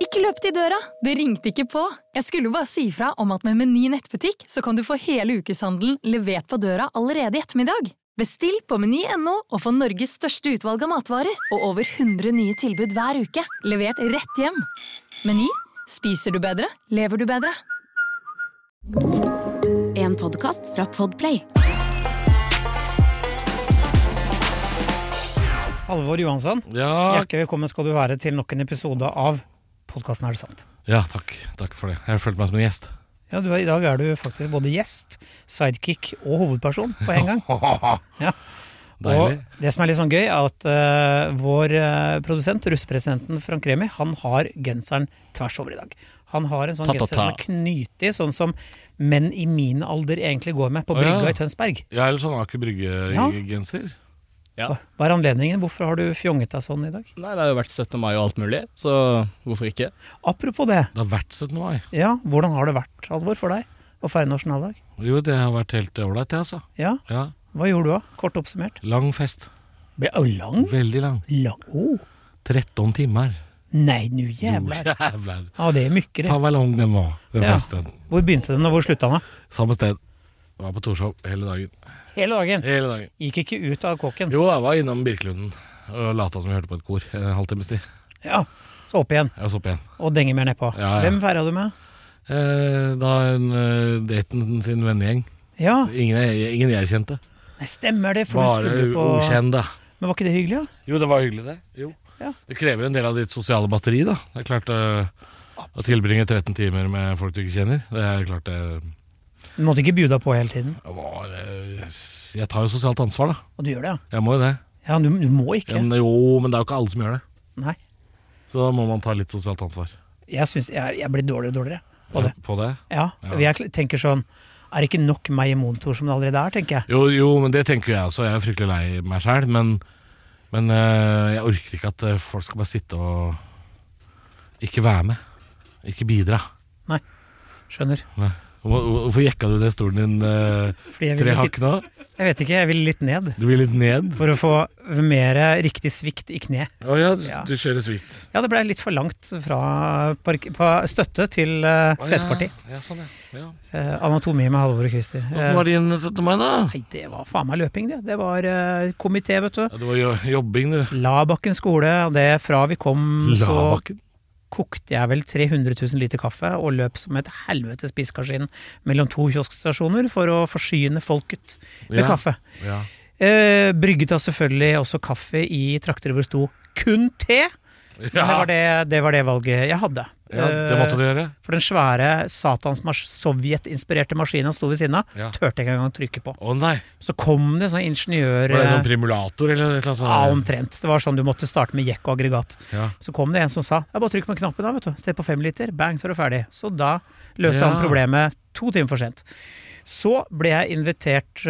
Ikke løp til døra, det ringte ikke på. Jeg skulle bare si fra om at med Meny nettbutikk så kan du få hele ukeshandelen levert på døra allerede i ettermiddag. Bestill på Meny.no og få Norges største utvalg av matvarer og over 100 nye tilbud hver uke, levert rett hjem. Meny, spiser du bedre, lever du bedre. En podcast fra Podplay. Halvor Johansson, hjertelig velkommen skal du være til nok en episode av podcasten Er det sant? Ja, takk for det. Jeg har følt meg som en gjest. Ja, I dag er du faktisk både gjest, sidekick og hovedperson på en gang. Ja. Deilig. Og det som er litt sånn gøy er at vår produsent, russepresidenten Frank Remi, han har genseren tvers over i dag. Han har en sånn genser som er knyttet, sånn som menn i min alder egentlig går med på brygga i Tønsberg. Ja, eller sånn Aker Brygge-genser. Ja. Hva er anledningen? Hvorfor har du fjonget deg sånn i dag? Nei, det har jo vært 17. mai og alt mulig, så hvorfor ikke? Apropos det. Det har vært 17. mai. Ja, hvordan har det vært, Halvor, for deg å feire nasjonaldag? Jo, det har vært helt ålreit, det altså. Ja? Hva gjorde du da? Kort oppsummert. Lang fest. Lang? Veldig lang. 13 timer. Nei, nu jævlar. Ja, det er mykere. Faen hva lang den var, den festen. Hvor begynte den, og hvor sluttet den da? Samme sted. Jeg var på Torshov hele dagen. Hele dagen? Hele dagen. Gikk ikke ut av kåken? Jo, jeg var innom Birkelunden og lata som jeg hørte på et kor en halvtimes tid. Ja, så opp igjen. Ja, så opp igjen. Og denger mer nedpå. Ja. Hvem feiret du med? Da daten sin vennegjeng. Ja. Ingen jeg kjente. Nei, stemmer det, for bare du skulle på... ukjente. Men var ikke det hyggelig, da? Jo, det var hyggelig det. Jo. Ja. Det krever jo en del av ditt sosiale batteri, da. Det er klart å tilbringe 13 timer med folk du ikke kjenner. Det er klart det... Du måtte ikke bjuda på hele tiden? Jeg tar jo sosialt ansvar, da. Og du gjør det, ja? Jeg må jo det. Ja, du må ikke. Ja, men det er jo ikke alle som gjør det. Nei. Så da må man ta litt sosialt ansvar. Jeg synes jeg blir dårligere og dårligere på det. På det? Ja. Jeg tenker sånn, er det ikke nok meg i monitor som det allerede er, tenker jeg? Jo, men det tenker jeg også. Jeg er fryktelig lei meg selv, men jeg orker ikke at folk skal bare sitte og ikke være med. Ikke bidra. Nei, skjønner. Nei. Hvorfor jekka du det stolen din 3 hakk nå? Jeg vet ikke, jeg vil litt ned. Du vil litt ned? For å få mer riktig svikt i kne. Ja, du kjører svikt. Ja, det ble litt for langt fra støtte til seteparti. Ja, sånn ja. Anatomi med Halvor og Christer. Hvordan var din 17. mai da? Nei, det var faen meg løping det. Det var komité, vet du. Ja, det var jobbing du. Labakken skole, og det fra vi kom Labakken? Så kokte jeg vel 300 000 liter kaffe og løp som et helvetes pisskaskin mellom 2 kioskstasjoner for å forsyne folket med kaffe. Ja. Brygget da selvfølgelig også kaffe i trakter hvor det sto kun te. Ja. Det var det valget jeg hadde. Ja, det måtte du gjøre. For den svære Sovjet-inspirerte maskinen sto ved siden av, tørte jeg ikke engang trykke på. Å nei. Så kom det sånn ingeniør... Var det sånn primulator eller et eller annet sånt? Ja, omtrent. Det var sånn du måtte starte med jekk og aggregat. Ja. Så kom det en som sa, jeg bare trykk på knappen da, vet du. Det på 5 liter, bang, så er du ferdig. Så da løste han problemet 2 timer for sent. Så ble jeg invitert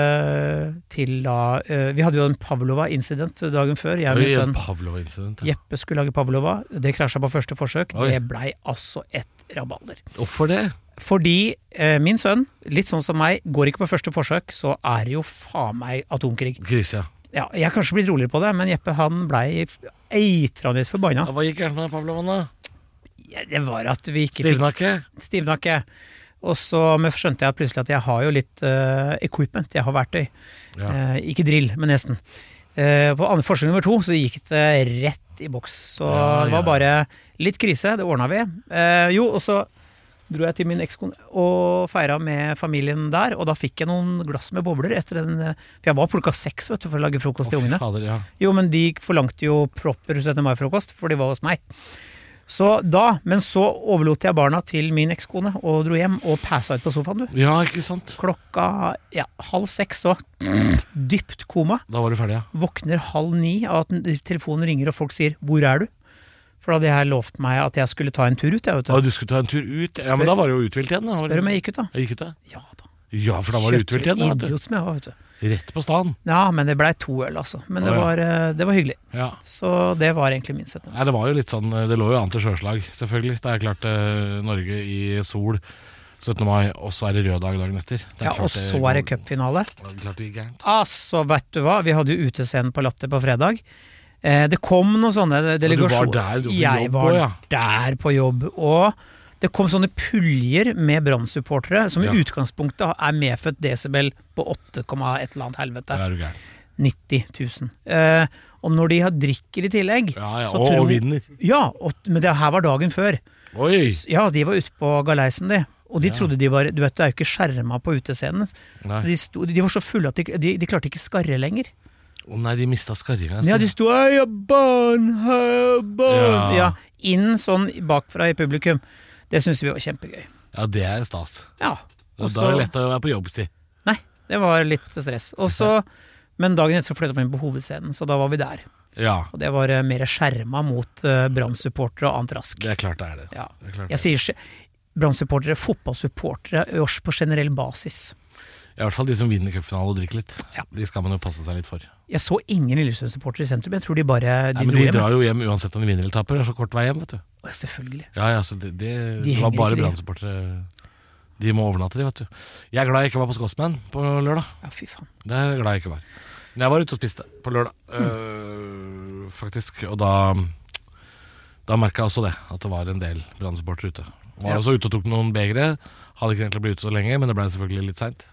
til da... vi hadde jo en Pavlova-incident dagen før. Jeg og min sønn Pavlova-incident, Jeppe skulle lage Pavlova. Det krasjet på første forsøk. Det blei altså et rabalder. Hvorfor det? Fordi min sønn, litt sånn som meg, går ikke på første forsøk, så er det jo faen meg atomkrig. Krise, ja. Jeg har kanskje blitt roligere på det, men Jeppe han blei eitrende forbanna. Hva gikk gærent med Pavlovan da? Ja, det var at vi ikke Stivnakke? Og så skjønte jeg plutselig at jeg har jo litt equipment, jeg har verktøy. Ikke drill, men nesten. På forsøk nummer 2 så gikk det rett i boks. Så det var bare litt krise, det ordnet vi. Og så dro jeg til min ekskone og feiret med familien der, og da fikk jeg noen glass med bobler etter for jeg var på klokka 6, vet du, for å lage frokost til ungene. Fader, ja. Jo, men de forlangte jo proper 17. mai-frokost, for de var hos meg. Men så overlot jeg barna til min ekskone og dro hjem og passa ut på sofaen, du. Ja, ikke sant? Klokka 5:30 så dypt koma. Da var du ferdig, ja. Våkner 8:30 av at telefonen ringer og folk sier, hvor er du? For da hadde jeg lovt meg at jeg skulle ta en tur ut, jeg vet du. Du skulle ta en tur ut? Ja, men da var du jo uthvilt igjen. Da. Spør om jeg gikk ut da. Jeg gikk ut da? Ja da. Ja, for da var du uthvilt igjen da, vet du. Idiot som jeg var, vet du. Rett på staden. Ja, men det ble 2 øl altså. Men det var hyggelig. Ja. Så det var egentlig min 17. Nei, det var jo litt sånn, det lå jo an til sjøslag, selvfølgelig. Det er klart Norge i sol 17. mai, og så er det rød dag dagen etter. Og så er det cupfinale. Klart det gikk gærent. Altså, vet du hva? Vi hadde jo utescenen på Latter på fredag. Det kom noen sånne delegasjoner. Du var der på jobb, Jeg var der på jobb, og det kom sånne puljer med brannsupportere som i utgangspunktet medfødt decibel på 8, et eller annet helvete. Det er du gæren. 90 000. Og når de har drikker i tillegg og vinner. Ja, men det her var dagen før. Oi! Ja, de var ute på galeisen de. Og de trodde de var, du vet, det er jo ikke skjermet på utescenen. Så de var så fulle at de klarte ikke skarre lenger. Nei, de mistet skarringen. Ja, de sto, heia barn. Ja, inn sånn bakfra i publikum. Det synes vi var kjempegøy. Ja, det er stas. Ja. Da er det lett å være på jobbstid. Nei, det var litt stress. Men dagen etter så fløyte vi inn på hovedscenen, så da var vi der. Ja. Og det var mer skjermet mot brannsupportere og annet rask. Det er klart det er det. Ja. Det er klart Jeg sier brannsupportere, fotballsupportere på generell basis. I hvert fall de som vinner cupfinale og drikker litt. Ja. De skal man jo passe seg litt for. Jeg så ingen Lillestrøm-supportere i sentrum. Jeg tror de bare men de drar jo hjem uansett om de vinner eller taper. Det er så kort vei hjem, vet du. Selvfølgelig. Ja, så det var bare brannsupportere. De må overnatte de, vet du. Jeg er glad jeg ikke var på Scotsman på lørdag. Ja, fy faen. Det er jeg glad jeg ikke var. Men jeg var ute og spiste på lørdag, faktisk. Og da merket jeg også det, at det var en del brannsupportere ute. Jeg var også ute og tok noen begre. Hadde ikke egentlig blitt ute så lenge, men det ble selvfølgelig litt sent.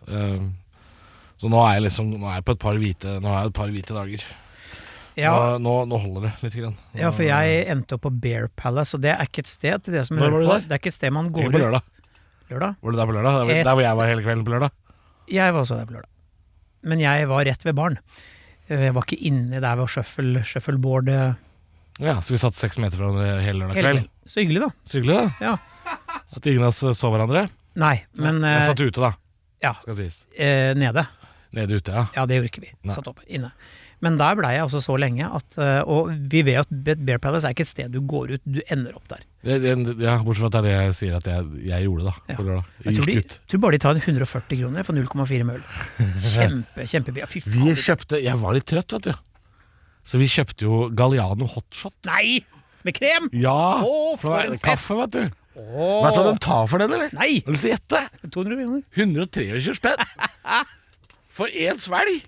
Så nå er jeg på et par hvite dager. Ja. Nå holder det litt grann. Ja, for jeg endte opp på Bear Palace, og det er ikke et sted til det som hører på. Det er ikke et sted man går ut. På lørdag. Lørdag? Var du der på lørdag? Der hvor jeg var hele kvelden på lørdag? Jeg var også der på lørdag. Men jeg var rett ved baren. Jeg var ikke inne der ved shuffleboard. Ja, så vi satt 6 meter fra hverandre hele lørdag kveld. Så hyggelig da. Så hyggelig da. Ja. At ingen av oss så hverandre. Nei, men jeg satt ute da, skal sies. Nede. Nede ute, ja. Ja, det gjorde ikke vi. Satt oppe, inne. Men der ble jeg også så lenge at, og vi vet at Bear Palace er ikke et sted du går ut, du ender opp der. Ja, bortsett fra at det er det jeg sier at jeg gjorde da, på lørdag. Jeg tror bare de tar 140 kroner for 0,4 møl. Kjempebil. Fy faen. Jeg var litt trøtt, vet du. Så vi kjøpte jo Galliano hotshot. Nei! Med krem? Ja, for kaffe, vet du. Vet du hva de tar for den, eller? Nei! Har du lyst til å gjette? 200 kroner. 123 spenn. For én svelg.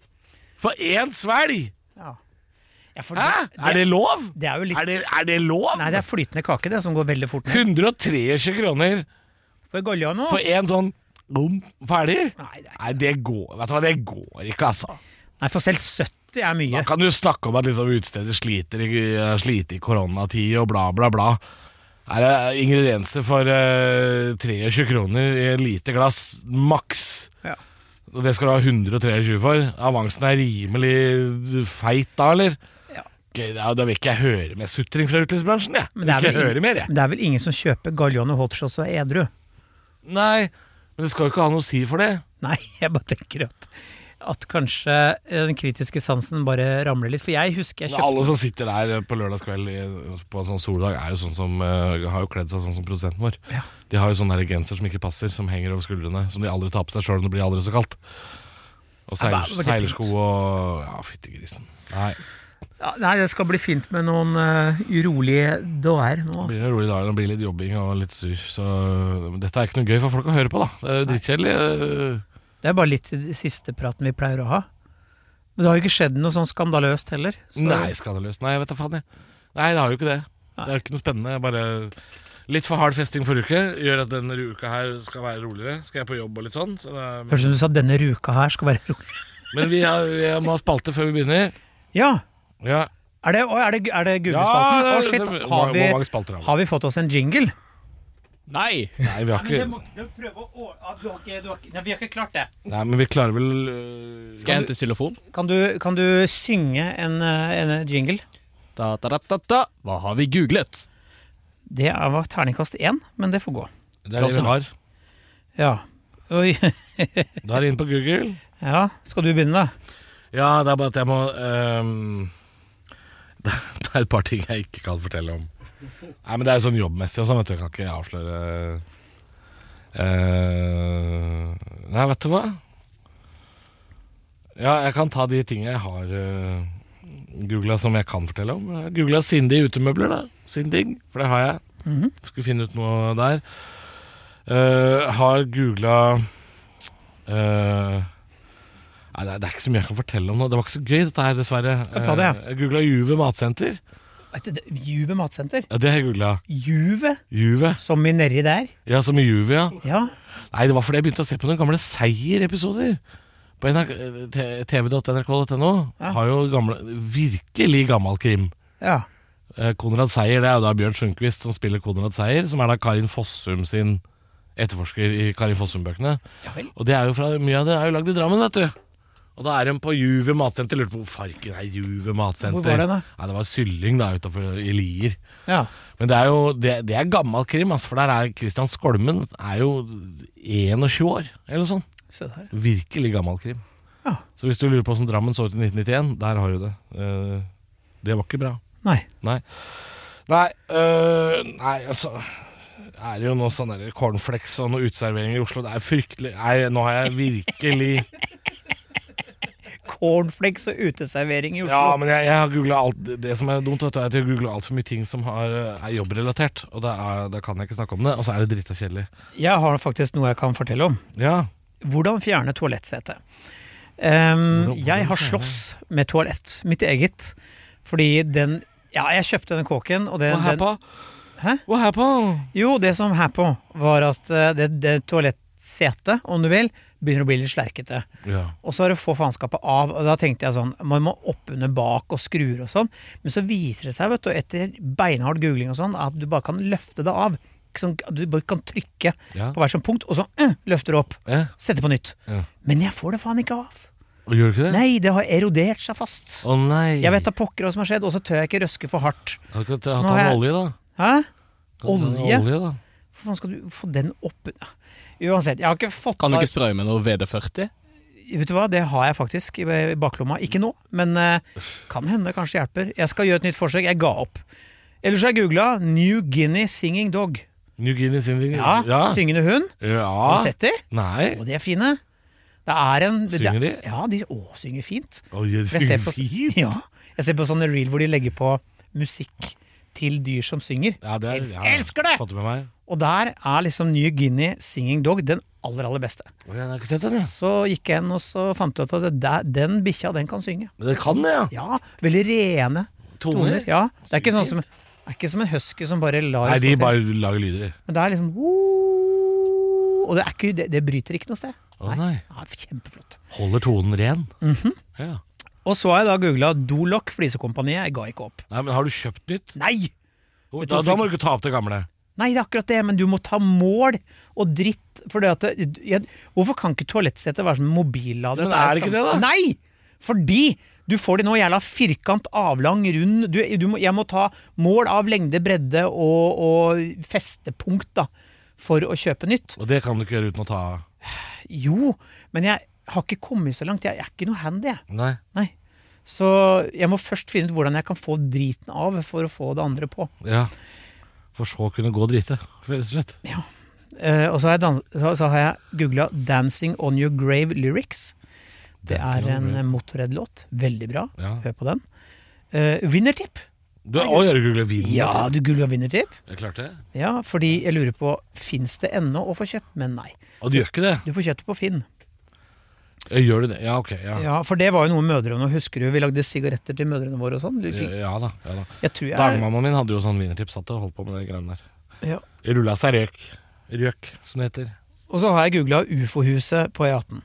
Ja. Hæ? Er det lov? Det er jo litt... Er det lov? Nei, det er flytende kake det, som går veldig fort ned. 123 kroner. For Galliano? For en sånn ferdig? Nei, det går. Vet du hva, det går ikke, altså. Nei, for selv 70 er mye. Da kan du snakke om at liksom utsteder sliter i koronatid og bla bla bla. Er det ingredienser for 23 kroner i en lite glass, maks. Ja. Og det skal du ha 123 for. Avansen er rimelig feit da, eller? Ja. Da vil ikke jeg høre mer sutring fra utelivsbransjen, jeg. Men det er vel ingen som kjøper Galliano hotshots og edru? Nei, men det skal jo ikke ha noe å si for det. Nei, jeg bare tenker at kanskje den kritiske sansen bare ramler litt. For jeg husker jeg kjøpte... Alle som sitter der på lørdagskveld på en sånn soldag er jo sånn som har jo kledd seg sånn som produsenten vår. Ja. De har jo sånne der genser som ikke passer, som henger over skuldrene, som de aldri tar på seg selv om det blir aldri så kaldt. Og seilersko og... Ja, fyttegrisen. Nei. Ja, nei, det skal bli fint med noen urolige dager nå. Altså. Det blir en rolig dag, det blir litt jobbing og litt sur. Så dette er ikke noe gøy for folk å høre på, da. Det er jo dritkjedelig. Det er bare litt siste praten vi pleier å ha. Men det har jo ikke skjedd noe sånn skandaløst heller. Så... Nei, skandaløst. Nei, jeg vet da faen jeg. Nei, det har jo ikke det. Det er jo ikke noe spennende. Bare litt for hard festing forrige uke gjør at denne uka her skal være roligere. Skal jeg på jobb og litt sånn. Så det... Hørte du sa at denne uka her skal være roligere. Men vi må ha spalte før vi begynner. Ja. Er det Google-spalten? Ja, har vi fått oss en jingle? Nei, vi har ikke... Vi har ikke klart det. Nei, men vi klarer vel... Skal jeg hente xylofon? Kan du synge en jingle? Hva har vi googlet? Det var terningkast 1, men det får gå. Det er det vi har. Ja. Oi. Da er det inn på Google. Ja, skal du begynne da? Ja, det er bare at jeg må... Det er et par ting jeg ikke kan fortelle om. Nei, men det er jo sånn jobbmessig og sånn, vet du. Jeg kan ikke avsløre Nei, vet du hva? Ja, jeg kan ta de tingene jeg har googlet som jeg kan fortelle om. Jeg googlet Cindy utemøbler da. Cindy, for det har jeg. Skal finne ut noe der. Har googlet Nei, det er ikke så mye jeg kan fortelle om nå. Det var ikke så gøy dette her, dessverre. Kan ta det, ja. Jeg googlet Juve matsenter. Juve matsenter? Ja, det har jeg googlet. Juve? Som i nedi der? Ja, som i Juve, ja. Ja. Nei, det var fordi jeg begynte å se på noen gamle Seier-episoder. På tv.nrk.no har jo virkelig gammel krim. Ja. Konrad Seier, det er jo da Bjørn Sundquist som spiller Konrad Seier, som er da Karin Fossum sin etterforsker i Karin Fossum-bøkene. Ja vel. Og det er jo fra, mye av det er jo lagd i Drammen, vet du. Og da er de på Juve matsenter. Lurte på hvor farken er Juve matsenter. Hvor var det da? Nei, det var Sylling da, utenfor i Lier. Ja. Men det er jo det er gammel krim, altså, for der er Kristian Skolmen er jo 21 år, eller noe sånt. Se der. Virkelig gammel krim. Ja. Så hvis du lurer på hvordan Drammen så ut i 1991, der har du det. Det var ikke bra. Nei. Nei, altså er det jo noe sånn der cornflakes og noe uteservering i Oslo. Det er fryktelig. Nei, nå har jeg virkelig Cornflakes og uteservering i Oslo. Ja, men jeg har googlet alt. Det som er dumt, vet du, er at jeg har googlet alt for mye ting som er jobbrelatert. Og da kan jeg ikke snakke om det. Og så er det dritt og kjedelig. Jeg har faktisk noe jeg kan fortelle om. Ja. Hvordan fjerne toalettsete? Jeg har slåss med toalett, mitt eget. Fordi jeg kjøpte den kåken, og Hva her på? Hæ? Hva her på? Jo, det som her på var at det toalettsetet, om du vil, begynner å bli litt slerkete. Ja. Og så har det få faenskapet av, og da tenkte jeg sånn, man må opp under bak og skruer og sånn, men så viser det seg, vet du, etter beinhard googling og sånn, at du bare kan løfte det av. Sånn, du bare kan trykke på hver sånn punkt, og så løfter det opp. Sette på nytt. Ja. Men jeg får det faen ikke av. Og gjør du ikke det? Nei, det har erodert seg fast. Å nei. Jeg vet da pokker hva som har skjedd, og så tør jeg ikke røske for hardt. Har du ikke tatt en olje da? Hæ? Olje da? Hvorfor skal du få den opp? Uansett, jeg har ikke fått... Kan du ikke spraye med noe VD40? Vet du hva, det har jeg faktisk i baklomma. Ikke nå, men kan hende kanskje hjelper. Jeg skal gjøre et nytt forsøk, jeg ga opp. Ellers har jeg googlet New Guinea Singing Dog. New Guinea Singing? Ja, syngende hund. Ja. Har du sett de? Nei. Og de er fine. Det er en... Synger de? Ja, de synger fint. De synger fint? Ja, jeg ser på sånne reel hvor de legger på musikk til dyr som synger. Ja, elsker det! Fått med meg. Og der er liksom New Guinea Singing Dog den aller beste. Så gikk jeg inn og så fant jeg ut at den bikkja, den kan synge. Men den kan det, ja? Ja, veldig rene toner. Ja, det er ikke sånn som... Det er ikke som en husky som bare lar... Nei, de bare lager lyder. Men det er liksom... Og det bryter ikke noe sted. Nei. Ja, kjempeflott. Holder tonen ren. Ja. Og så har jeg da googlet Dolok Flisekompaniet. Jeg ga ikke opp. Nei, men har du kjøpt nytt? Nei! Da må du ikke ta opp det gamle. Nei, det er akkurat det, men du må ta mål og dritt. For det at hvorfor kan ikke toalettsetet være som mobillader? Men er det ikke det da? Nei! Fordi du får det nå jævla firkant, avlang, rund. Jeg må ta mål av lengde, bredde og festepunkt da, for å kjøpe nytt. Og det kan du ikke gjøre uten å ta... Jo, men jeg har ikke kommet så langt. Jeg er ikke noe handy, jeg. Nei. Så jeg må først finne ut hvordan jeg kan få driten av for å få det andre på. Ja, for så kunne gå og drite, rett og slett. Ja. Og så har jeg googlet 'Dancing on Your Grave Lyrics'. Det er en Motorhead-låt. Veldig bra. Ja. Hør på den. Vinnertipp. Har du googlet vinnertipp? Ja, du googlet vinnertipp. Jeg klarte det. Ja, fordi jeg lurer på, finnes det ennå å få kjøpt? Men nei. Og du gjør ikke det? Du får kjøpt det på Finn. Gjør du det? Ja, ok. Ja, for det var jo noe mødrene, husker du, vi lagde sigaretter til mødrene våre og sånn. Ja da. Dagmammaen min hadde jo sånn vinnertipp, satt og holdt på med de greiene der. Ja. Rullet seg røk, som det heter. Og så har jeg googlet UFO-huset på E18.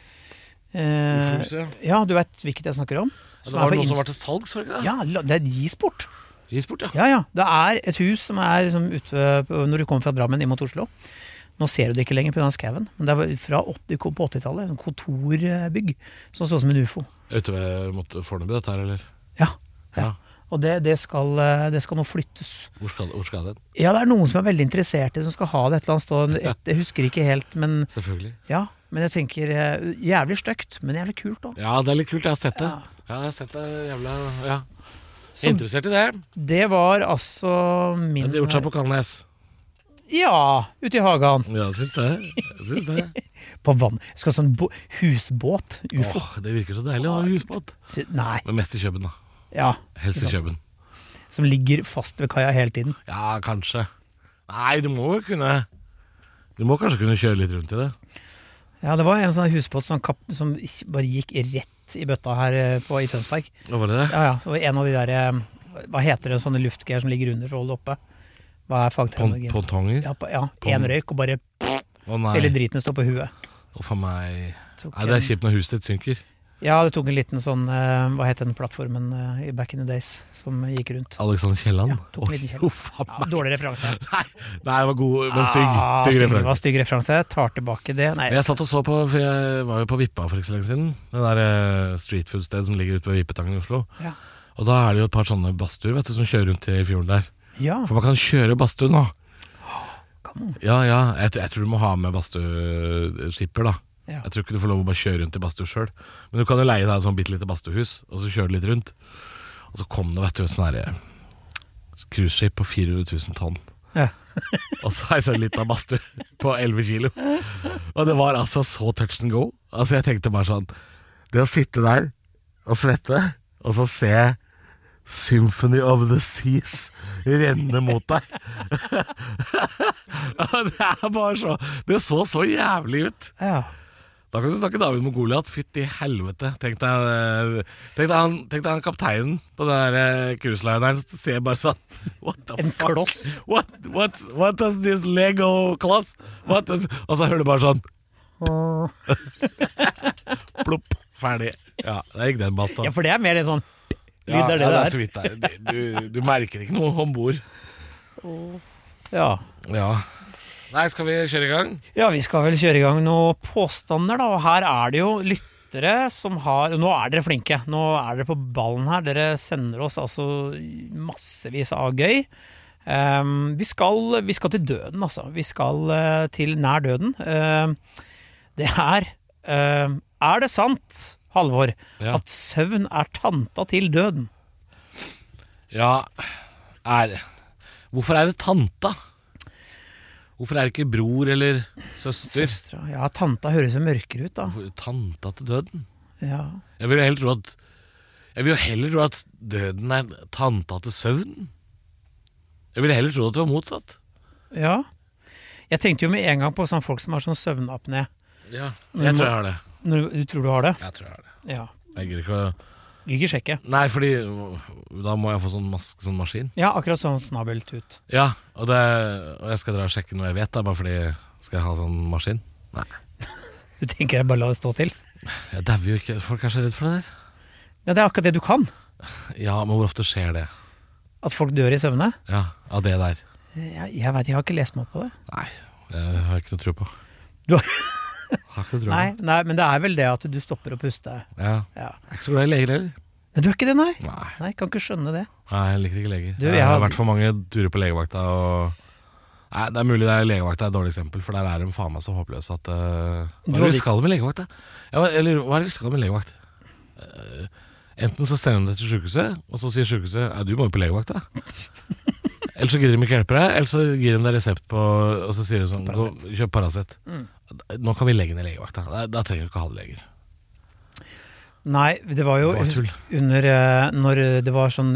Ja, du vet hvilket jeg snakker om? Ja, det var noe som var til salgs, for ikke det? Ja, det er Gisport. Gisport, ja. Ja, det er et hus som er liksom ute når du kommer fra Drammen inn mot Oslo. Nå ser du det ikke lenger på den skauen, men det var fra 80-tallet, en kontorbygg som så som en UFO. Ute ved Fornebu dette her, eller? Ja. Og det skal nå flyttes. Hvor skal det? Ja, det er noen som er veldig interessert i som skal ha det et eller annet sted. Jeg husker ikke helt, men... Selvfølgelig. Ja, men jeg tenker jævlig støkt, men jævlig kult da. Ja, det er litt kult, jeg har sett det. Ja, jeg har sett det jævla... Ja. Jeg er interessert i det. Det var altså min... Det har gjort seg på Kalnes. Ja, ute i hagen. Ja, jeg synes det. På vann. Jeg skal ha sånn husbåt, UFO. Det virker så deilig å ha husbåt. Nei. Men mest i Køben da. Ja. Helst i Køben. Som ligger fast ved kaia hele tiden. Ja, kanskje. Nei, du må kanskje kunne kjøre litt rundt i det. Ja, det var en sånn husbåt som bare gikk rett i bøtta her i Tønsberg. Hva var det? Ja, det var en av de der, hva heter det, sånne luftgreier som ligger under for å holde det oppe? Hva fagterminologien? Pontonger? Ja, en røyk og bare hele driten står på huet. For meg... Nei, det skipt når huset ditt synker. Ja, det tok en liten sånn, hva heter den plattformen i back in the days, som gikk rundt. Alexander Kielland? Ja, tok en liten Kielland. Ja, dårlig referanse. Nei, det var god, men stygg referanse. Det var stygg referanse, tar tilbake det. Nei. Jeg satt og så på, for jeg var jo på Vippa for ikke så lenge siden. Det der street food sted som ligger ute ved Vippetangen i Oslo. Ja. Og da er det jo et par sånne badstuer, vet du, som kjører rundt i fjorden der. Ja. For man kan kjøre badstue nå. Ja, jeg tror du må ha med badstueskipper da. Ja. Jeg tror ikke du får lov å bare kjøre rundt i badstue selv. Men du kan jo leie deg et sånn bittelite badstuehus, og så kjøre litt rundt. Og så kom det, vet du, et sånn her cruiseskip på 400 000 tonn. Ja. Og så er det sånn litt av badstue på 11 kilo. Og det var altså så touch and go. Altså jeg tenkte bare sånn, det å sitte der og svette, og så se Symphony of the Seas renne mot deg. Det er bare så, det så jævlig ut. Ja. Da kan du snakke David med Goliat. Fytt i helvete. Tenk deg han kapteinen på den der cruiselineren ser bare sånn what the en fuck? Kloss. What does this Lego kloss? Og så hører du bare sånn plopp, ferdig. Ja, det gikk den basta. Ja, for det er mer en sånn lyd ja, det er så vidt der. Du merker ikke noe ombord. Ja. Nei, skal vi kjøre i gang? Ja, vi skal vel kjøre i gang noen påstander da, og her er det jo lyttere som har, nå er dere flinke, nå er dere på ballen her, dere sender oss altså massevis av gøy. Vi skal til døden altså, vi skal til nær døden. Det her, er det sant, Halvor, at søvn er tanta til døden? Ja, hvorfor er det tanta? Hvorfor er det ikke bror eller søster? Søstra, ja, tanta høres jo mørkere ut da. Tanta til døden? Ja. Jeg vil jo heller tro at døden er tanta til søvn. Jeg vil heller tro at det var motsatt. Ja. Jeg tenkte jo med en gang på sånn folk som har sånn søvnapné. Ja, jeg tror jeg har det. Du tror du har det? Jeg tror jeg har det. Ja. Jeg gir ikke å... Ikke sjekke. Nei, fordi da må jeg få sånn maskin. Ja, akkurat sånn snabeltut. Ja, og jeg skal dra og sjekke noe jeg vet da, bare fordi skal jeg ha sånn maskin. Nei. Du tenker jeg bare la det stå til? Jeg dauer jo ikke, folk er så redd for det der. Ja, det er akkurat det du kan. Ja, men hvor ofte skjer det? At folk dør i søvne? Ja, av det der. Jeg vet, jeg har ikke lest meg opp på det. Nei, jeg har ikke noe tro på. Du har... Nei, men det er vel det at du stopper å puste. Ja. Jeg er ikke så glad i leger heller. Men du er ikke det, nei? Nei, kan ikke skjønne det. Nei, jeg liker ikke leger. Jeg har vært for mange turer på legevakta Nei, det er mulig legevakta er et dårlig eksempel, for der er de faen meg så håpløse at hva er det vi skal med legevakta? Eller hva er det vi skal med legevakt? Enten så sender de deg til sykehuset, og så sier sykehuset du må jo på legevakta. Eller så gidder de ikke hjelpe deg, eller så gir de deg resept på, og så sier de sånn, kjøp Paracet. Nå kan vi legge ned legevakta. Da trenger vi ikke ha det leger. Nei, det var jo under når det var sånn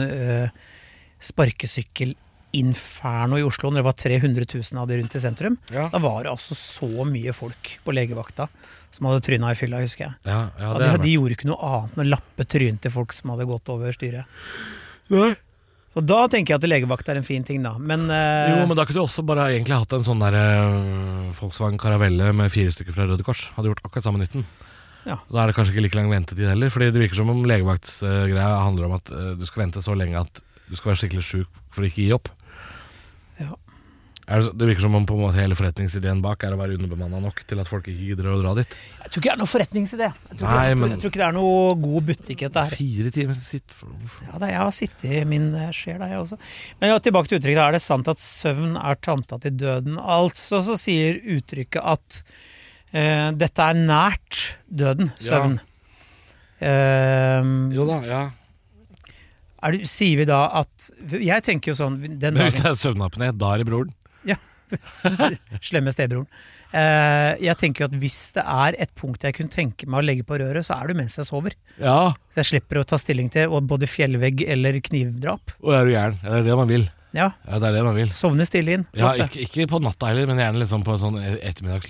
sparkesykkelinferno i Oslo, når det var 300 000 av det rundt i sentrum. Da var det altså så mye folk på legevakta som hadde trynet i fylla, husker jeg. De gjorde ikke noe annet enn å lappe tryn til folk som hadde gått over styret. Nei. Så da tenker jeg at legevakt er en fin ting da. Men, jo, men da kunne du også bare egentlig hatt en sånn der Volkswagen Caravelle med 4 stykker fra Røde Kors. Hadde gjort akkurat samme nytten. Ja. Da er det kanskje ikke like lang ventetid heller. Fordi det virker som om legevaktsgreia handler om at du skal vente så lenge at du skal være skikkelig syk for å ikke gi opp. Ja. Det virker som om på en måte hele forretningsideen bak er å være underbemannet nok til at folk ikke gidder å dra dit. Jeg tror ikke det er noe forretningsidé. Jeg tror ikke det er noe god butikk dette her. 4 timer sitt. Ja, jeg har sittet i min skjer der jeg også. Men ja, tilbake til uttrykket, er det sant at søvn er tanta til døden? Altså så sier uttrykket at dette er nært døden, søvn. Ja. Jo da, ja. Sier vi da at jeg tenker jo sånn men hvis det er søvnapné, da er det broren. Ja, slemme stebroren. Jeg tenker jo at hvis det er et punkt jeg kunne tenke meg å legge på røret, så er det mens jeg sover. Ja. Så jeg slipper å ta stilling til både fjellvegg eller knivdrap. Og er du gæren? Det er det man vil. Ja, det er det man vil. Sovne stille inn. Ja, ikke på natta heller, men gjerne liksom på en sånn ettermiddagslur.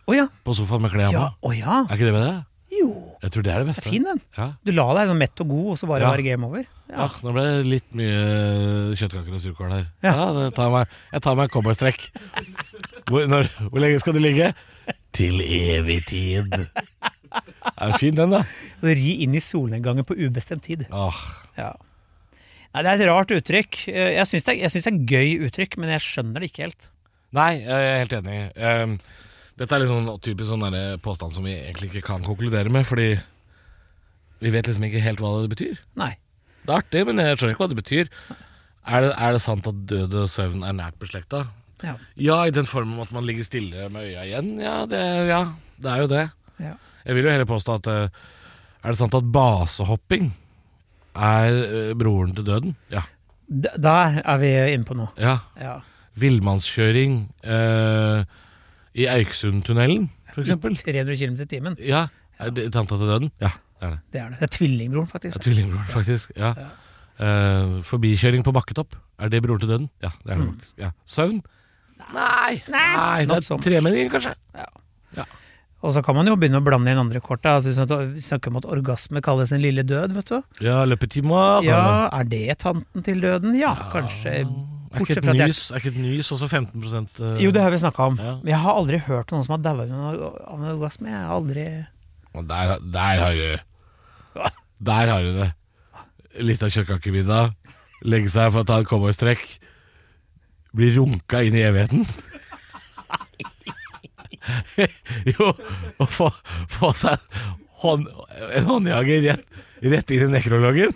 ja. på sofaen med klær på. Ja. Er ikke det bedre? Jo, Jeg tror det er det beste. det er fin den. Ja. Du la deg sånn mett og god, og så bare Ja. var det game over. Ja. Nå ble det litt mye kjøttkaker og surkål her. Ja. Jeg tar meg en cowboystrekk. Hvor lenge skal du ligge? Til evig tid. Er det fin den, da? Og ri inn i solnedgangen på ubestemt tid. Åh, Ja. Nei, det er et rart uttrykk. Jeg synes det er gøy uttrykk, men jeg skjønner det ikke helt. Nei, jeg er helt enig. Dette er litt sånn typisk sånn der påstand som vi egentlig ikke kan konkludere med, fordi vi vet liksom ikke helt hva det betyr. Nei. Det er artig, men jeg skjønner ikke hva det betyr. Er det sant at død og søvn er nært beslekta? Ja. Ja, i den formen at man ligger stille med øya igjen. Ja, det er jo det. Ja. Jeg vil jo heller påstå at er det sant at basehopping er broren til døden? Ja. Da er vi inne på noe. Ja. Ja. Villmannskjøring i Eiksundtunnelen, for eksempel. 300 km i timen. Ja, er det tanta til døden? Ja, det er det. Det er det. Det er tvillingbroren, Det faktisk. er tvillingbroren, faktisk. Ja. Forbikjøring på bakketopp. Er det broren til døden? Ja, det er det faktisk. Ja. Søvn? Nei, det not er so much. tremenninger, kanskje. Og så kan man jo begynne å blande inn andre kort. Da. Vi snakker om at orgasme kalles en lille død, vet du. Ja, le petit mort. Ja, er det tanten til døden? Ja, kanskje. Er Bortsett fra at ikke et nys også 15%? Jo, det har vi snakket om. Ja. Men jeg har aldri hørt noen som har dauet av en orgasme. Jeg har aldri... Og der har du det. Litt av kjøttkakemiddag. Legge seg for å ta en cowboystrekk. Bli runka inn i evigheten. Jo, og få seg en håndjager rett inn i nekrologen.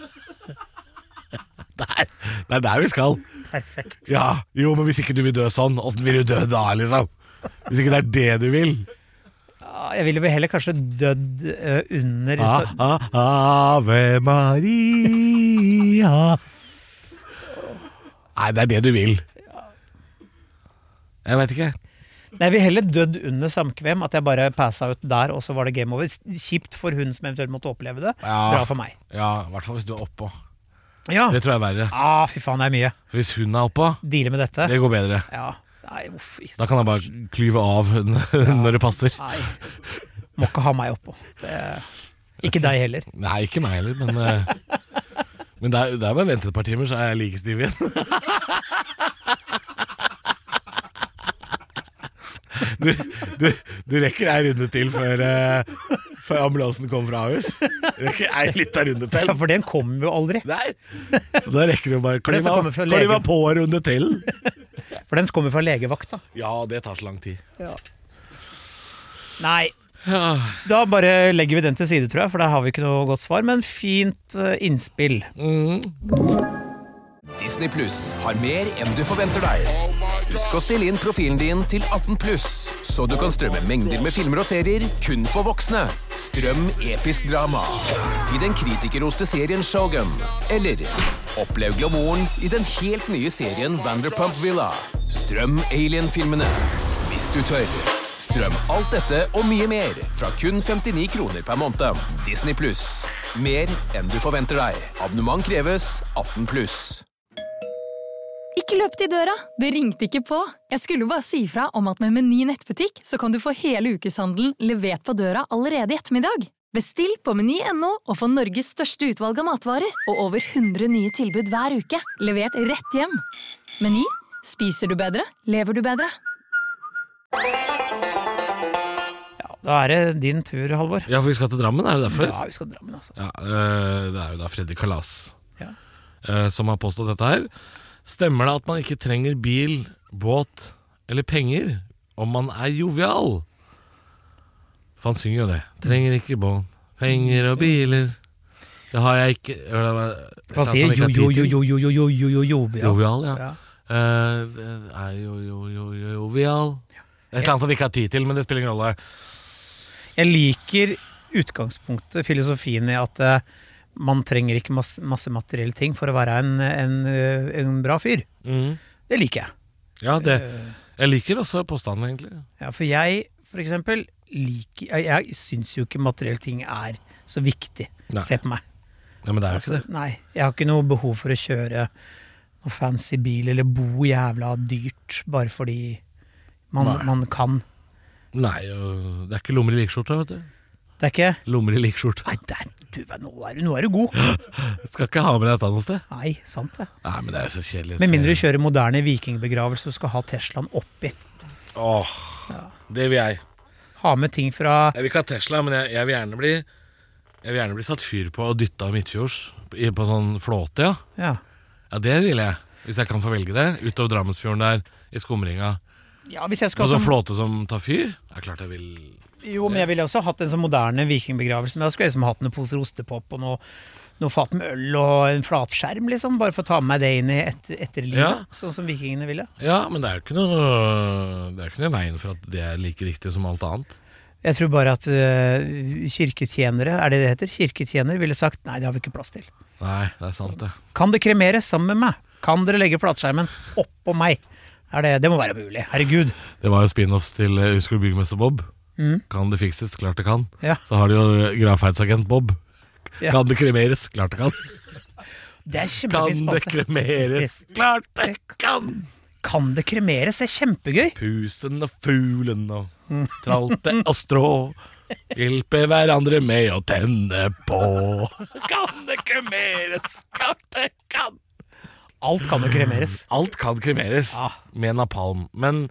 Det er der vi skal. Perfekt. Ja, jo, men hvis ikke du vil dø sånn, hvordan vil du dø da, liksom? Hvis ikke det er det du vil. Ja, jeg ville vel heller kanskje dødd under Ave Maria. Nei, det er det du vil. Jeg vet ikke. Nei, jeg ville heller dødd under samkvem, at jeg bare passa ut der, og så var det game over. Kjipt for hun som eventuelt måtte oppleve det. Ja. Bra for meg. Ja, i hvert fall hvis du er oppå. Ja. Det tror jeg er verre. Fy faen, det er mye. For hvis hun er oppå, Deale med dette. det går bedre. Ja. Nei, uff. Da kan jeg bare klyve av når det passer. Nei. Må ikke ha meg oppå. Ikke deg heller. Nei, ikke meg heller, men det er bare vent et par timer, så er jeg like stiv igjen. Du rekker ei runde til før ambulansen kommer fra Ahus. Du rekker ei liten runde til. Ja, for den kommer jo aldri. Nei, så da rekker du bare det som kommer fra legen. Kliva på en runde til. For den kommer fra legevakta. Ja, det tar så lang tid. Ja. Nei, da bare legger vi den til side, tror jeg, for der har vi ikke noe godt svar, men fint innspill. Disney Plus har mer enn du forventer deg. Husk å stille inn profilen din til 18+, så du kan strømme mengder med filmer og serier kun for voksne. Strøm episk drama i den kritikerroste serien Shogun, eller opplev glamouren i den helt nye serien Vanderpump Villa. Strøm Alien-filmene hvis du tør. Strøm alt dette og mye mer fra kun 59 kroner per måned. Disney Plus. Mer enn du forventer deg. Abonnement kreves 18+. Ikke løp til døra, det ringte ikke på. Jeg skulle bare si fra om at med Meny nettbutikk så kan du få hele ukeshandelen levert på døra allerede i ettermiddag. Bestill på meny.no og få Norges største utvalg av matvarer og over 100 nye tilbud hver uke, levert rett hjem. Meny, spiser du bedre, lever du bedre. Ja, da er det din tur, Halvor. Ja, for vi skal til Drammen, er det derfor? Ja, vi skal til Drammen, altså. Ja, det er jo da Freddy Kalas Ja. som har påstått dette her. Stemmer det at man ikke trenger bil, båt eller penger om man er jovial? For han synger jo det. Trenger ikke båt, penger og biler. Det har jeg ikke. Han sier Jovial, ja. Ja. Det er jovial. Det er et eller annet han ikke har tid til, men det spiller ingen rolle. Jeg liker utgangspunktet, filosofien i at man trenger ikke masse materielle ting for å være en bra fyr. Det liker jeg. Ja, jeg liker også påstanden, egentlig. Ja, for jeg, for eksempel, jeg synes jo ikke materielle ting er så viktig. Nei. Se på meg. Ja, men det er jo ikke det. Nei, jeg har ikke noe behov for å kjøre noe fancy bil eller bo jævla dyrt bare fordi man kan. Nei, det ikke lommer i likskjorta, vet du. Det ikke Lommer i likskjorta. Nei, nå er du god. Skal ikke ha med deg dette noe sted. Nei, sant det. Nei, men det er jo så kjedelig. Med mindre du kjører moderne vikingbegravelse og skal ha Teslaen oppi. Åh, det vil jeg. Ha med ting fra Jeg vil ikke ha Tesla, men jeg vil gjerne bli satt fyr på og dytta av midtfjords på sånn flåte, ja. Ja, det vil jeg. Hvis jeg kan få velge det. Utover Drammensfjorden der, i Skumringa. Ja, hvis jeg skal Og så flåte som tar fyr. Det er klart jeg vil. Jo, men jeg ville også hatt en sånn moderne vikingbegravelse. Men jeg skulle liksom hatt noen poser ostepop og noe fat med øl og en flatskjerm, liksom. Bare for å ta med meg det inn i etterlivet, sånn som vikingene ville. Ja, men det er jo ikke noe veien for at det er like riktig som alt annet. Jeg tror bare at kirketjenere, er det heter? Kirketjenere ville sagt, nei, det har vi ikke plass til. Nei, det er sant det. Kan det kremeres sammen med meg? Kan dere legge flatskjermen oppå meg? Det må være mulig, herregud. Det var jo spin-offs til Husker du Byggmester Bob? Kan det fikses? Klart det kan. Ja. Så har de jo gravferdsagent Bob. Ja. Kan det kremeres? Klart det kan. Det er kjempefint spalte. Kan det kremeres? Klart det kan! Kan det kremeres? Det er kjempegøy. Pusen og fuglen og tralte og strå hjelper hverandre med å tenne på. Kan det kremeres? Klart det kan! Alt kan jo kremeres. Alt kan kremeres med napalm. Men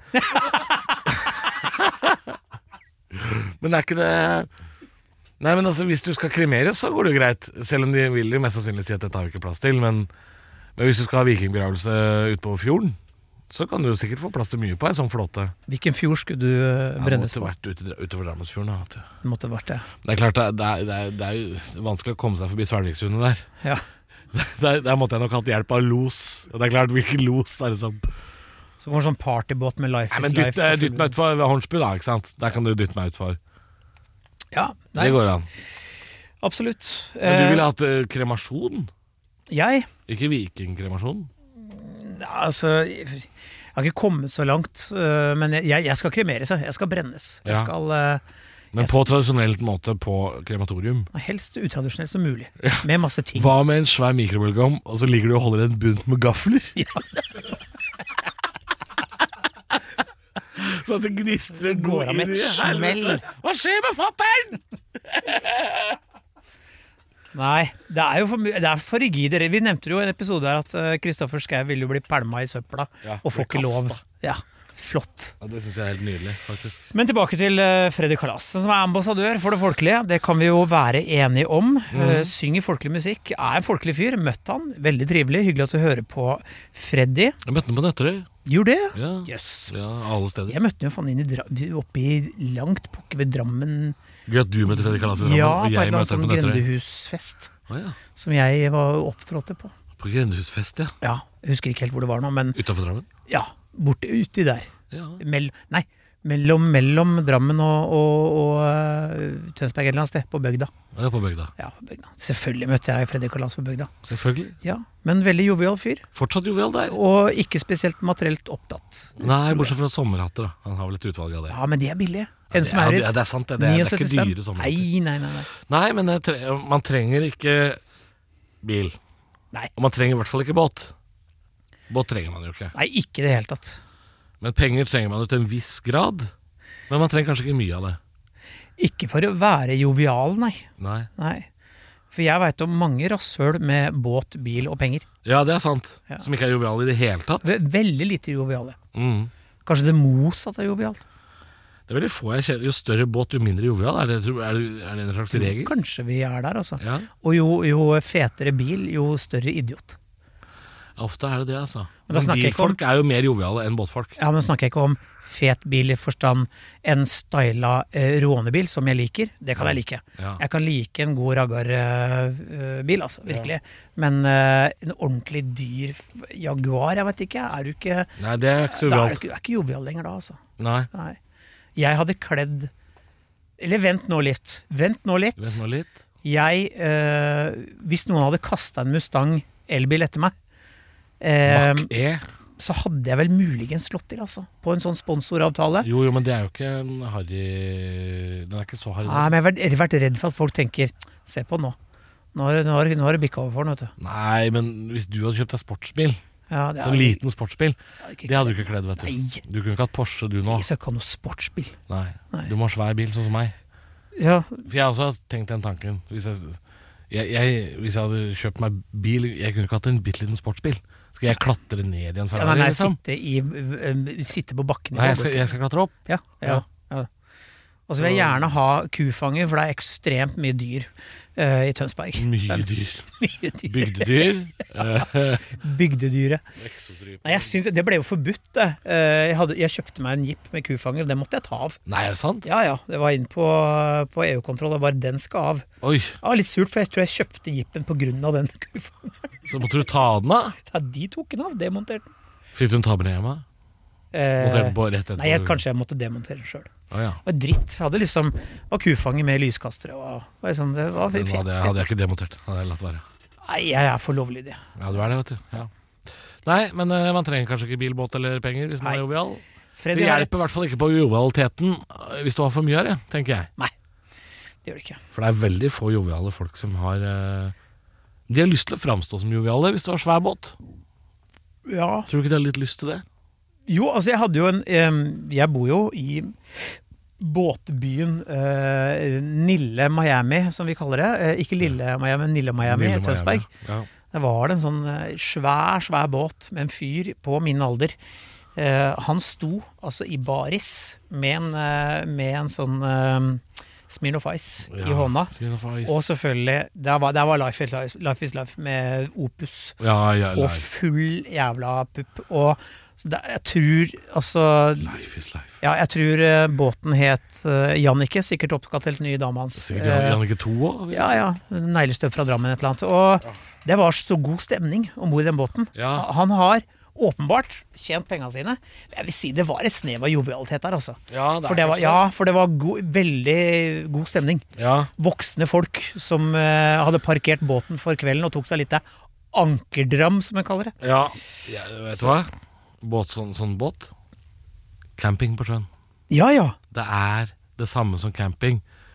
men det er ikke det. Nei, men altså, hvis du skal kremeres, så går det jo greit. Selv om de vil jo mest sannsynlig si at dette har vi ikke plass til. Men hvis du skal ha vikingbegravelse ute på fjorden, så kan du jo sikkert få plass til mye på en sånn flåte. Hvilken fjord skulle du brennes på? Det måtte vært utover Drammensfjorden. Det måtte vært det. Det er klart, det er jo vanskelig å komme seg forbi Svelviksundet der. Ja. Der måtte jeg nok hatt hjelp av los. Og det er klart, hvilken los er det som... Så kommer sånn partybåt med Life is Life. Dytt meg ut for Hornsby da, ikke sant? Der kan du dytte meg ut for. Ja, nei. Det går an. Absolutt. Men du ville hatt kremasjon? Jeg? Ikke vikingkremasjon? Altså, jeg har ikke kommet så langt, men jeg skal kremeres, jeg skal brennes. Jeg skal... Men på tradisjonelt måte på krematorium? Helst utradisjonelt som mulig, med masse ting. Hva med en svær mikrobølgeovn, og så ligger du og holder en bunt med gafler? Ja. Så at det gnistrer går av med et smell. Hva skjer med fatteren? Nei, det er for rigide. Vi nevnte jo i en episode her at Kristoffer Schau ville jo bli pælma i søpla og får ikke lov. Ja, flott. Ja, det synes jeg er helt nydelig, faktisk. Men tilbake til Freddy Kalas, som er ambassadør for det folkelige. Det kan vi jo være enige om. Synger folkelig musikk, er en folkelig fyr. Møtt han, veldig trivelig, hyggelig at du hører på Freddy. Jeg møtte han på Nøtterøy. Gjorde det? Ja, yes. Ja, alle steder. Jeg møtte han jo oppe i langt pokker ved Drammen. Gøy at du møtte Freddy Kalas i Drammen, ja, og jeg møtte han på Nøtterøy. Grendehusfest, som jeg var opptrådte på. På Grendehusfest, ja. Ja, jeg husker ikke helt hvor det var nå, men... Utenfor Drammen? Ja, uti der. Ja. Mellom Drammen og Tønsberg et eller annet sted, på Bøgda. Ja, på Bøgda. Ja, på Bøgda. Selvfølgelig møtte jeg Freddy Kalas på Bøgda. Selvfølgelig. Ja, men veldig jovial fyr. Fortsatt jovial der. Og ikke spesielt materielt opptatt. Nei, bortsett fra sommerhatter da. Han har vel et utvalg av det. Ja, men de er billige. Ja, det er sant, det er ikke dyre sommerhatter. Nei. Nei, men man trenger ikke bil. Nei. Og man trenger i hvert fall ikke båt. Båt trenger man jo ikke. Nei, ikke det hele tatt. Men penger trenger man jo til en viss grad. Men man trenger kanskje ikke mye av det. Ikke for å være jovial, nei. Nei. For jeg vet om mange rasshøl med båt, bil og penger. Ja, det er sant. Ja. Som ikke er jovial i det hele tatt. Veldig lite joviale. Kanskje det motsatte er jovial. Det er veldig få jeg kjenner. Jo større båt, jo mindre jovial. Er det en slags regel? Kanskje vi er der, altså. Ja. Og jo fetere bil, jo større idiot. Ofte er det, altså. Men bilfolk er jo mer joviale enn båtfolk. Ja, men snakker jeg ikke om fet bil i forstand en styla rånebil som jeg liker. Det kan jeg like. Ja. Jeg kan like en god raggarbil, altså, virkelig. Ja. Men en ordentlig dyr Jaguar, jeg vet ikke, er du ikke... Nei, det er ikke så jovialt. Du er ikke jovial lenger da, altså. Nei. Jeg hadde kledd... Eller vent nå litt. Jeg, hvis noen hadde kastet en Mustang elbil etter meg, Mach-E, så hadde jeg vel muligens slått til, altså, på en sånn sponsoravtale. Jo, men det er jo ikke en harry... Den er ikke så harry. Nei, men jeg har vært redd for at folk tenker, se på nå. Nå har det bikket over for den, vet du. Nei, men hvis du hadde kjøpt deg sportsbil, Ja, Sånn liten sportsbil. ikke Det hadde du ikke kledd, vet du. Nei. Du kunne ikke hatt Porsche, du nå. Jeg skal ikke ha noe sportsbil. Nei. Nei. Du må ha svær bil, sånn som meg. Ja, For jeg har også tenkt den tanken. Hvis jeg hadde kjøpt meg bil, jeg kunne ikke hatt en bitte liten sportsbil. Skal jeg klatre ned i en Ferrari, nei, liksom? sitte på bakken. Nei, jeg skal klatre opp. Ja. Og så vil jeg gjerne ha kufanger, for det er ekstremt mye dyr i Tønsberg. Mye dyr. Mye dyr. Bygdedyr. Bygdedyret. Nei, jeg synes, det ble jo forbudt, det. Jeg kjøpte meg en jeep med kufanger, det måtte jeg ta av. Nei, er det sant? Ja, det var inn på EU-kontroll, og bare den skal av. Oi, Det var litt surt, for jeg tror jeg kjøpte jeepen på grunn av den kufangeren. så måtte du ta den av? Ja, de tok den av, demonterte den. Fikk du den ta med deg hjemme? Monterte den på rett etterpå? Nei, kanskje jeg måtte demontere den selv. Ja. Det var dritt, jeg hadde liksom var kufanger med lyskastere, og liksom, det var Den fett. hadde jeg ikke demontert. Hadde jeg latt være. Nei, jeg er for lovlydig. Ja, du er det, vet du. Ja. Nei, men man trenger kanskje ikke bil, båt eller penger hvis man Nei. er jovial. Freddy Det har hjelper i rett. hvert fall ikke på jovialiteten hvis du har for mye av det, tenker jeg. Nei, det gjør det ikke. For det er veldig få joviale folk som har De har lyst til å framstå som joviale hvis du har svær båt. Ja. Tror du ikke de har litt lyst til det? Jo, altså jeg hadde jo jeg bor jo i båtbyen Nille Miami, som vi kaller det. Ikke Lille Miami, men Nille Miami i Tønsberg. Ja. Det var en sånn svær båt med en fyr på min alder. Han sto altså i baris med en sånn Smirnoff Ice i hånda. Smirnoff Ice. Og selvfølgelig, der var Life is Life med Opus. Ja, Og full jævla pupp. Og jeg tror altså Life is life. Ja, jeg tror båten het Jannicke, sikkert oppkalt helt ny dame hans. Sikkert Jannicke 2 også? Ja, neglestøv fra Drammen et eller annet. Og det var så god stemning ombord i den båten. Ja. Han har åpenbart tjent pengene sine. Jeg vil si det var et snev av jovialitet der, altså. Ja, For det var veldig god stemning. Ja. Voksne folk som hadde parkert båten for kvelden og tok seg litt ankerdram, som jeg kaller det. Ja, vet du hva? Sånn båt. Camping på sjøen. Ja. Det er det samme som camping.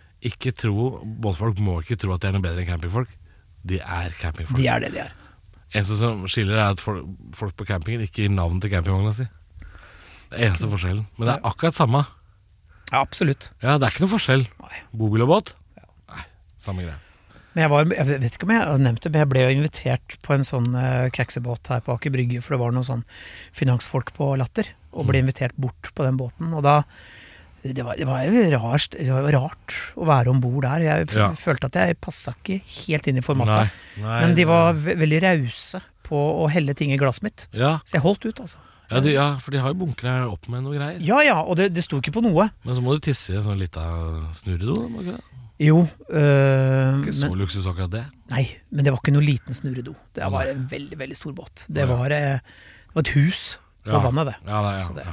Båtfolk må ikke tro at de er noe bedre enn campingfolk. De er campingfolk. De er det de er. Eneste som skiller er at folk på campingen ikke gir navn til campingvogna si. Det er eneste forskjellen. Men det er akkurat samme. Ja, absolutt. Ja, det er ikke noe forskjell. Nei. Bobil og båt? Nei, samme greie. Men jeg vet ikke om jeg har nevnt det, men jeg ble jo invitert på en sånn kaksebåt her på Aker Brygge, for det var noen sånn finansfolk på Latter, og ble invitert bort på den båten. Og da det var jo rart å være ombord der. Jeg følte at jeg passet ikke helt inn i formatet. Nei, men de var veldig rause på å helle ting i glasset mitt. Ja. Så jeg holdt ut, altså. Ja, for de har jo bunkere her opp med noe greier. Ja, og det sto ikke på noe. Men så må du tisse i en sånn liten snurredo, må du ikke det? Jo. Ikke så luksus akkurat det. Nei, men det var ikke noe liten snurredo. Det var en veldig, veldig stor båt. Det var et hus på vannet, det. Ja.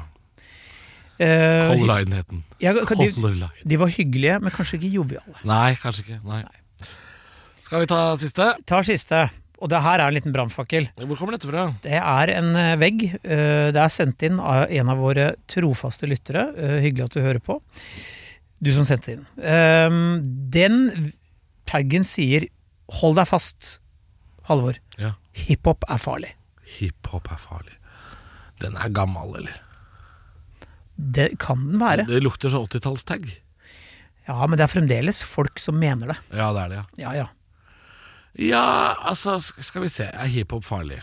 Color Line het den. De var hyggelige, men kanskje ikke joviale. Nei, kanskje ikke. Nei. Skal vi ta siste? Ta siste. Og det her er en liten brannfakkel. Hvor kommer dette fra? Det er en vegg. Det er sendt inn av en av våre trofaste lyttere. Hyggelig at du hører på. Du som sendte inn. Den taggen sier hold deg fast, Halvor. Ja. Hiphop er farlig. Hiphop er farlig. Den er gammel, eller? Det kan den være. Det lukter så 80-tallstagg. Ja, men det er fremdeles folk som mener det. Ja, det er det, Ja. Ja, altså, skal vi se. Er hiphop farlig?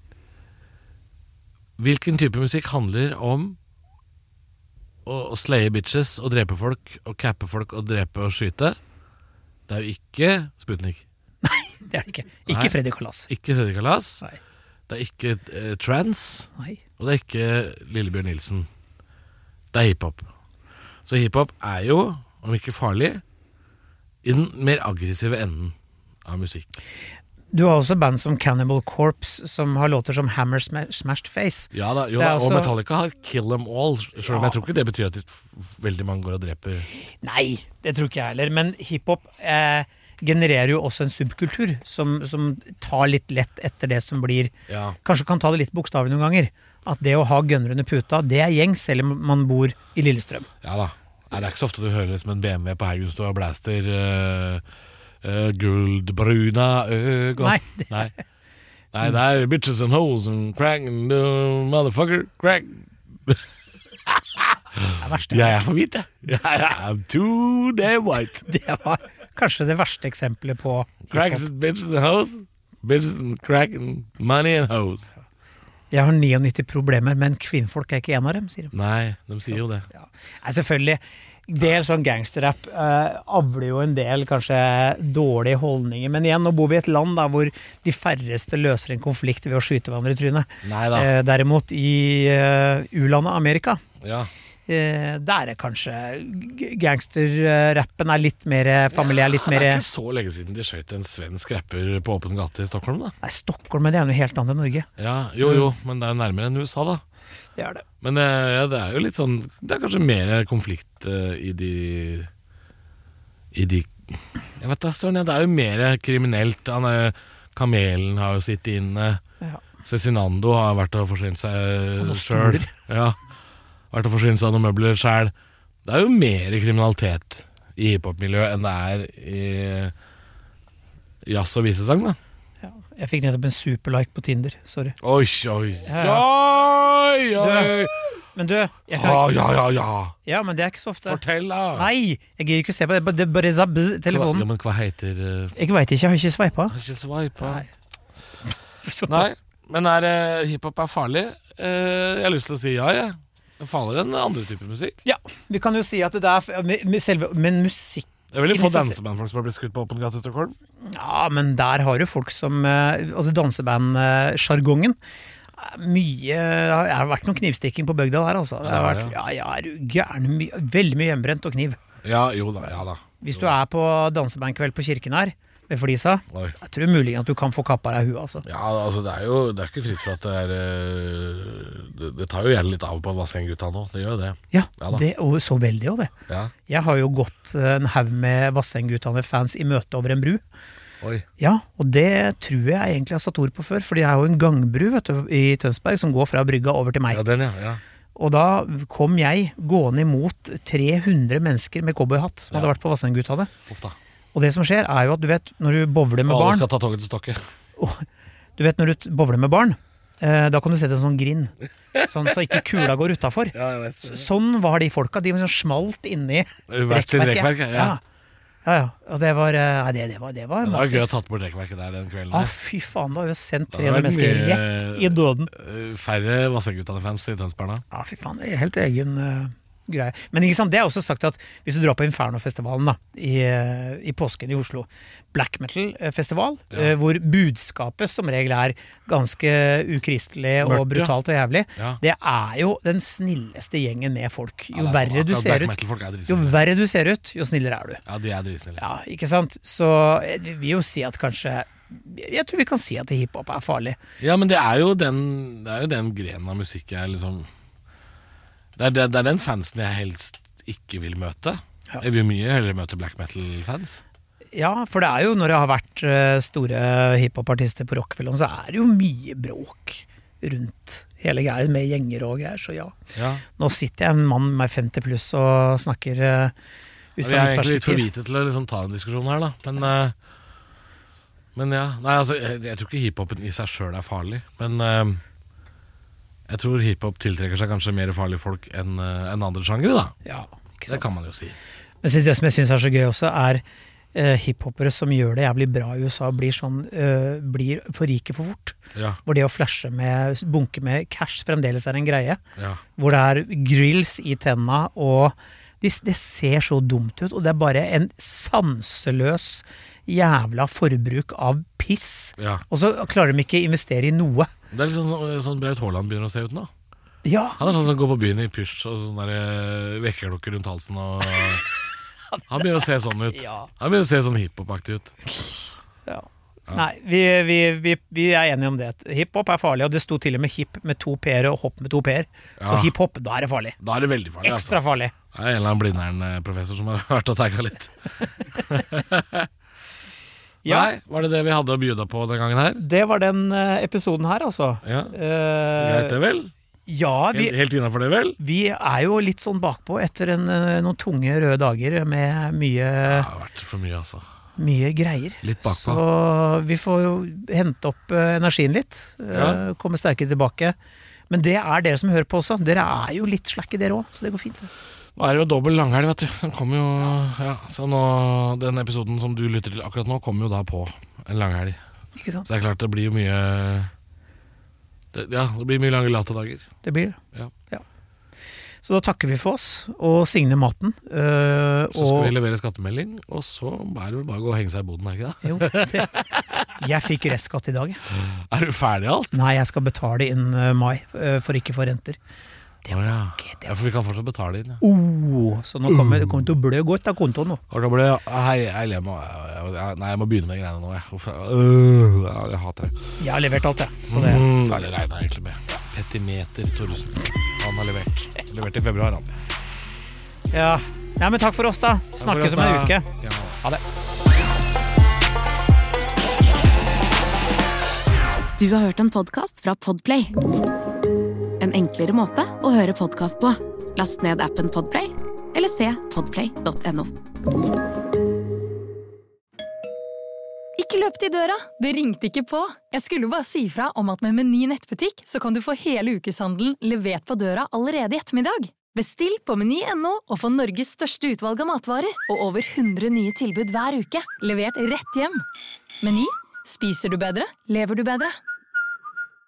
Hvilken type musikk handler om å slaye bitches og drepe folk og cappe folk og drepe og skyte? Det er jo ikke Sputnik. Nei, det er det ikke. Ikke Freddy Kalas. Ikke Freddy Kalas. Nei. Det er ikke trans. Nei. Og det er ikke Lillebjørn Nilsen. Det er hiphop. Så hiphop er jo, om ikke farlig, i den mer aggressive enden av musikk. Du har også band som Cannibal Corpse, som har låter som Hammer Smashed Face. Ja da, også... og Metallica har Kill Them All, selv om jeg tror ikke det betyr at veldig mange går og dreper. Nei, det tror ikke jeg heller, men hiphop genererer jo også en subkultur som tar litt lett etter det som blir, kanskje kan ta det litt bokstavlig noen ganger, at det å ha gunner under puta, det er gjengs, selv om man bor i Lillestrøm. Ja da, det er ikke så ofte du hører som en BMW på Haugenstå og Blaster... guldbruna øgon. Nei. Nei, det er bitches and hoes and crack and motherfucker, crack. Det er verste. Jeg er for hvit, jeg. I'm too damn white. Det var kanskje det verste eksempelet på Cracks hiphop. and bitches and hoes. Bitches and crack and money and hoes. Jeg har 99 problemer, men kvinnfolk er ikke en av dem, sier de. Nei, de sier jo det. Ja. Nei, selvfølgelig. Del sånn gangsterrap avler jo en del kanskje dårlige holdninger, men igjen, nå bor vi i et land da, hvor de færreste løser en konflikt ved å skyte hverandre i trynet. Neida. Derimot i u-landet Amerika, Ja. der er kanskje gangsterrappen er litt mer familiær, litt Det mer... er ikke så lenge siden de skjøt en svensk rapper på åpen gate i Stockholm, da. Nei, Stockholm, men det er noe helt annet enn Norge. Ja, jo, men det er jo nærmere enn USA, da. Det er det. Men ja, det er jo litt sånn, det er kanskje mer konflikt i de jeg vet da, Søren, ja, det er jo mer kriminelt. Kamelen har jo sittet inne. Ja. Cezinando har vært og forsynt seg noen selv. stoler. Ja, vært og forsynt seg av noen møbler selv. Det er jo mer kriminalitet i hiphop-miljøet enn det er i jazz og visesang, da. Ja. Jeg fikk nettopp en superlike på Tinder, sorry. Oi. Ja. Oi. Men du, jeg Ja. Ja, men det er ikke så ofte. Fortell, da. Nei, jeg gidder ikke se på det. Det bare zabb Ja, telefonen. men hva heter Jeg vet ikke, jeg har ikke sveipa. Har ikke swipa. Nei. Nei, men hiphop er farlig? Jeg har lyst til å si ja, jeg. Det er farligere enn andre typer musikk. Ja, vi kan jo si at det er men musikk. Jeg vil jo få dansebandfolk som har blitt skutt på åpen gate i Stockholm. Ja, men der har du folk som altså danseband-sjargongen. Mye det har vært noen knivstikking på bygda der, altså. Det har vært, er du gæren, veldig mye hjemmebrent og kniv. Ja da. Hvis du er på dansebandkveld på kirken her, ved Flisa, Oi. jeg tror mulig at du kan få kappa deg huet, altså. Ja, altså det er ikke fritt for at det er det tar jo gjerne litt av på Vassendgutta nå. Det gjør jo det. Ja, Ja da. det, og så veldig også det. Ja. Jeg har jo gått en haug med Vassendguttane-fans i møte over en bru. Oi. Ja, og det tror jeg egentlig har satt ord på før, for det er jo en gangbru, vet du, i Tønsberg som går fra brygga over til meg. Ja, den, ja. Og da kom jeg gående imot 300 mennesker med cowboyhatt som hadde Ja. vært på Vassendguttane. Uff da. Og det som skjer er jo at du vet, når du bowler med Alle barn, skal ta toget til Stokke. du vet når du bowler med barn, da kan du sette en sånn grind, sånn så ikke kula går utenfor. Ja, jeg vet. Sånn var de folka, de var sånn smalt inni Hvert sin rekkverk, ja. Ja, og det var, det var Det var gøy å massivt. tatt bort rekkverket der den kvelden. Ja, der. fy faen, da har vi sendt Det har 300 vært mennesker mye- rett i døden. Færre Vassendguttane-fans i Tønsberg da. Ja, fy faen, det er helt egen greie. Men ikke sant, det er også sagt at hvis du drar på Inferno-festivalen da, i påsken i Oslo, black metal-festival, Ja. hvor budskapet som regel er ganske ukristelig og Mørkt, ja. brutalt og jævlig, Ja. det er jo den snilleste gjengen med folk. Jo Ja, det er verre sånn, du akkurat ser black ut, metal-folk er jo dritsnille. verre du ser ut, jo snillere er du. Ja, de er dritsnille. Ja, ikke sant? Så jeg vil jo si at kanskje, jeg tror vi kan si at hiphop er farlig. Ja, men det er jo den grenen av musikk jeg liksom det er den fansen jeg helst ikke vil møte. Ja. Jeg vil mye heller møte black metal-fans. Ja, for det er jo, når det har vært store hiphop-artister på Rockefeller, så er det jo mye bråk rundt hele greia med gjenger og greier, så ja. Ja. Nå sitter jeg en mann med 50 pluss og snakker ut Vi fra er mitt egentlig litt for perspektiv. hvite til å liksom ta en diskusjon her, da. Men ja. Nei, altså, jeg tror ikke hiphopen i seg sjøl er farlig. Men jeg tror hiphop tiltrekker seg kanskje mer farlige folk enn andre sjangere, da. Ja, ikke Det sant. kan man jo si. Men det som jeg synes er så gøy også, er hiphopere som gjør det jævlig bra i USA, blir for rike for fort. Ja, Hvor det å flashe med bunke med cash fremdeles er en greie. ja. Hvor det er grills i tenna, og det ser så dumt ut, og det er bare en sanseløs jævla forbruk av piss. Ja. Og så klarer de ikke investere i noe. Det er litt sånn Braut Haaland begynner å se ut nå. Ja, Han er sånn som går på byen i pysj og sånn der vekkerklokker rundt halsen og Han begynner å se sånn ut. Ja. Han begynner å se sånn hiphop-aktig ut. ja. Nei, vi er enige om det. Hiphop er farlig, og det sto til og med hip med 2 p-er og hopp med 2 p-er. Så Ja. hiphop, da er det farlig. Da er det veldig farlig. Ekstra farlig. Det er en eller annen Blindern-professor som har vært og tagga litt. Ja. Nei, var det det vi hadde å bjuda på den gangen her? Det var den episoden her, altså. Ja, Greit det vel? Ja, Helt innafor det vel? vi er jo litt sånn bakpå etter noen tunge røde dager med mye Det har vært for mye, altså. Mye greier. Litt bakpå. Så vi får jo hente opp energien litt, komme sterkere tilbake. Men det dere som hører på også. Dere jo litt slakke dere også, så det går fint. Nå det jo dobbelt langhelg, vet du. Den kommer jo, så nå, den episoden som du lytter til akkurat nå, kommer jo da på en langhelg. Ikke sant? Så det klart, det blir jo mye det blir mye lange late dager. Det blir det. Ja. Så da takker vi for oss, og signer maten. Så skal vi levere skattemelding, og så det vel bare å gå og henge seg i boden, ikke det? Jo, jeg fikk restskatt i dag. Du ferdig alt? Nei, jeg skal betale inn mai, for ikke få renter. Det var ikke det. Ja, for vi kan fortsatt betale inn, så nå kommer det til å blø godt av kontoen nå. Og da ble jeg må begynne med greiene nå, jeg hater det. Jeg har levert alt, jeg. Så det det regner jeg egentlig med. Petimeter Thoresen. Han har levert i februar, han. Ja, men takk for oss da. Snakkes om en uke. Ja. Ha det. Du har hørt en podcast fra Podplay. En enklere måte å høre podcast på. Last ned appen Podplay, eller se podplay.no. Ikke løp til døra, det ringte ikke på. Jeg skulle bare si fra om at med Meny nettbutikk så kan du få hele ukeshandelen levert på døra allerede i ettermiddag. Bestill på meny.no og få Norges største utvalg av matvarer og over 100 nye tilbud hver uke, levert rett hjem. Meny, spiser du bedre, lever du bedre.